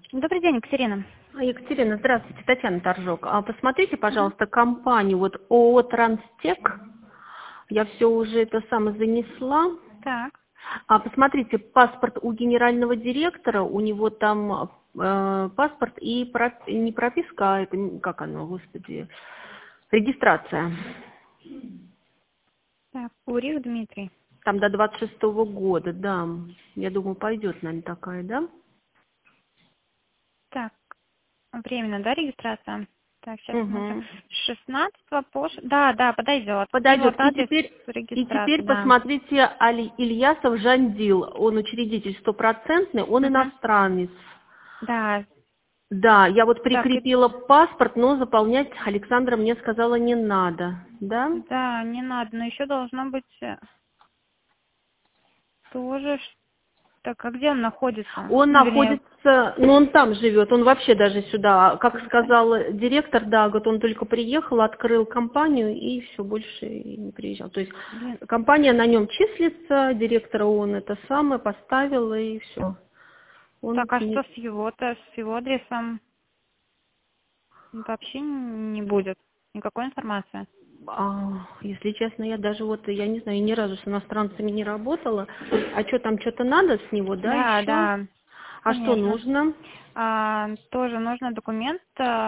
Добрый день, Екатерина. Екатерина, здравствуйте, Татьяна Торжок. Посмотрите, пожалуйста, компанию вот ООО «Транстек». Я все уже это самое занесла. Так. Посмотрите, паспорт у генерального директора, у него там паспорт и не прописка, а это как оно, господи, регистрация. Так, Урих Дмитрий. Там до 26-го года, да. Я думаю, пойдет, наверное, такая, да? Так, временно, да, регистрация? Так, сейчас смотрю. Угу. 16 по... Да, подойдет. И Подойдет. вот адрес И теперь регистрации, да. посмотрите, Ильясов Жандил, он учредитель стопроцентный, он Угу. иностранец. Да, Да, я вот так, прикрепила паспорт, но заполнять Александра мне сказала не надо, да? да, не надо, но еще должно быть тоже... Так, а где он находится? Он Ну, вернее, находится, ну он там живет, он вообще даже сюда, как да? сказал директор, да, говорит, он только приехал, открыл компанию и все, больше и не приезжал. То есть Блин. компания на нем числится, директора он это самое поставил и все. Он Так, а не... что с его адресом вообще не будет? Никакой информации? Если честно, я даже вот, я не знаю, ни разу с иностранцами не работала. А что там, что-то надо с него, да, Да, еще? да, А что конечно. нужно? Тоже нужно документ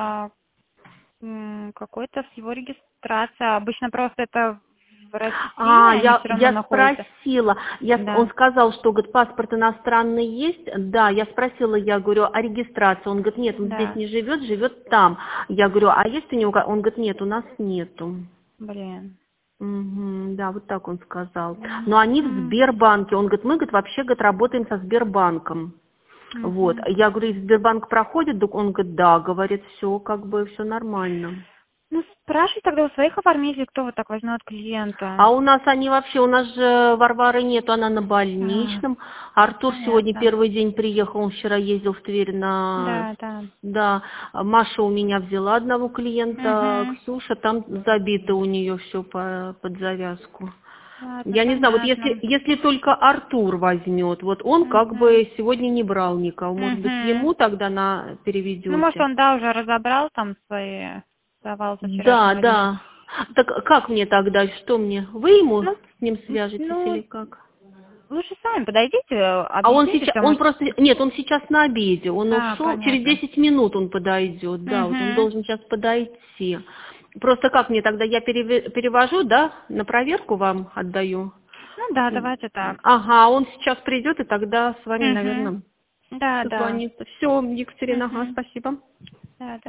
какой-то с его регистрацией. Обычно просто это в России, они Я, все равно я находятся. спросила, он Да, сказал, что, говорит, паспорт иностранный есть. Да, я спросила, я говорю, а регистрация? Он говорит, нет, он здесь да, не живет, живет там. Я говорю, а есть у него? Он говорит, нет, у нас нету. блин. Мгм, да, вот так он сказал. Но они в Мгм, Сбербанке. Он говорит, мы, говорит, вообще, говорит, работаем со Сбербанком. Вот. мгм. Я говорю, и Сбербанк проходит? Он говорит, да, говорит, все, как бы, все нормально. Ну, спрашивай тогда у своих оформителей, кто вот так возьмет клиента. А у нас они вообще, у нас же Варвары нету, она на А, больничном. Артур сегодня понятно. первый день приехал, он вчера ездил в Тверь на... Да, да. Да, Маша у меня взяла одного клиента, Угу. Ксюша, там забито у нее все под завязку. Ладно, Я не знаю, вот понятно. если только Артур возьмет, вот он как Угу. бы сегодня не брал никого, может быть, Угу. ему тогда Ну, может, переведете? он, да, уже разобрал там свои, давал за Да, вчерашнего дня. да. Так как мне тогда, что мне? Вы ему Ну, с ним свяжетесь или ну, как? лучше сами подойдите, А он объясните сейчас, все, он может. просто, нет, он сейчас на обеде, он ушел, через Понятно. 10 минут он подойдет, да, вот он Угу. должен сейчас подойти. Просто как мне тогда, я перевожу, да, на проверку вам отдаю? Ну да, давайте так. Ага, он сейчас придет и тогда с вами, Угу. наверное, Да, да. созвонится. Все, Екатерина, ага, Угу. спасибо. Да, да.